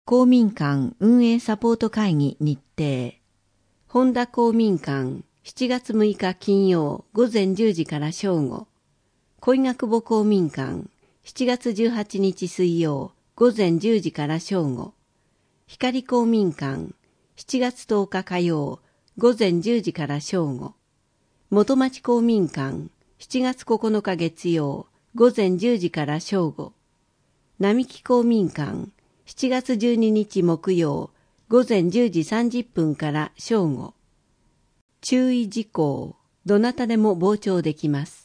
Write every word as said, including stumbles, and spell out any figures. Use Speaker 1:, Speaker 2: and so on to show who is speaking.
Speaker 1: 公民館運営サポート会議日程。本田公民館しちがつむいか金曜午前じゅうじから正午。恋ヶ久保公民館しちがつじゅうはちにち水曜午前じゅうじから正午。光公民館しちがつとおか火曜午前じゅうじから正午。元町公民館しちがつここのか月曜午前じゅうじから正午。並木公民館しちがつじゅうににち木曜午前じゅうじさんじゅっぷんから正午。注意事項、どなたでも傍聴できます。